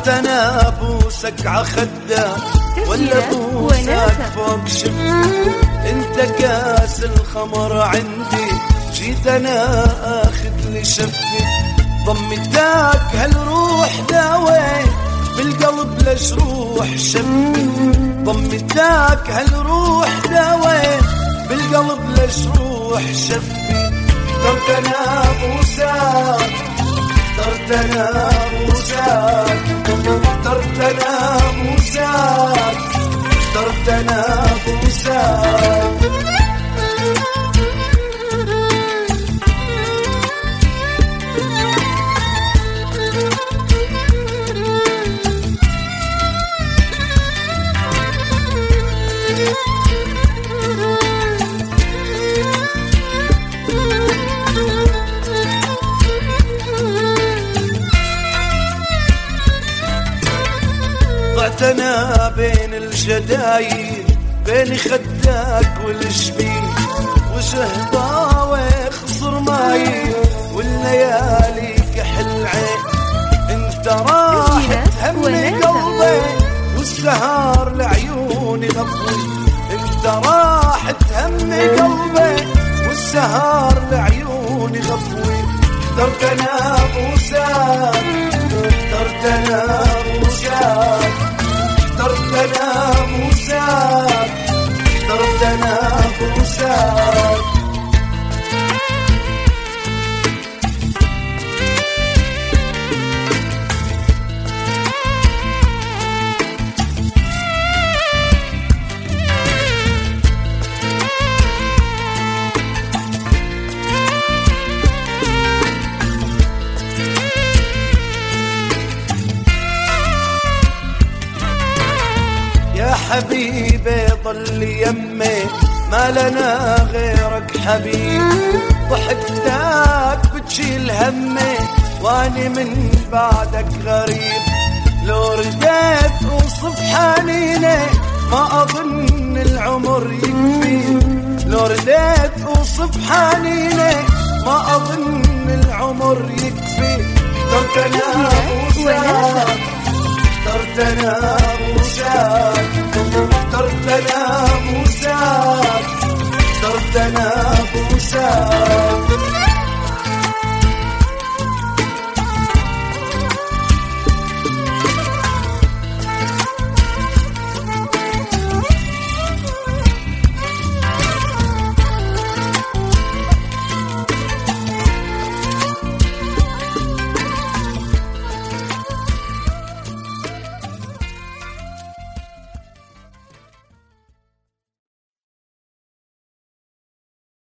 ضعت انا بوسك عخدك ولا بوسك فوق شفي، انت كاس الخمر عندي جيت انا اخذ لي شفي، ضمتك هالروح داوي بالقلب لجروح شفي، ضمتك هالروح داوي بالقلب لجروح شفي، اخترت انا بوسك اخترت انا بوسك اخترت انا بوسك اخترت انا بوسك. ضعت انا بين الجدايل بين خدك والجبين، وشهضاوي خصر ماي والليالي كحل عين، انت راحت همي قلبي والسهر لعيوني غفوي، انت راحت همي قلبي والسهر لعيوني غفوي، اخترت انا بوسك اخترت انا بوسك اخترت انا بوسك اخترت انا بوسك. يا حبيبي ضل يمي ما لنا غيرك حبيب، ضحكتك بتشيل همي واني من بعدك غريب، لو رديت اوصف حنيني ما اظن العمر يكفي، لو رديت اوصف حنيني ما اظن العمر يكفي، اخترت انا بوسك اخترت انا بوسك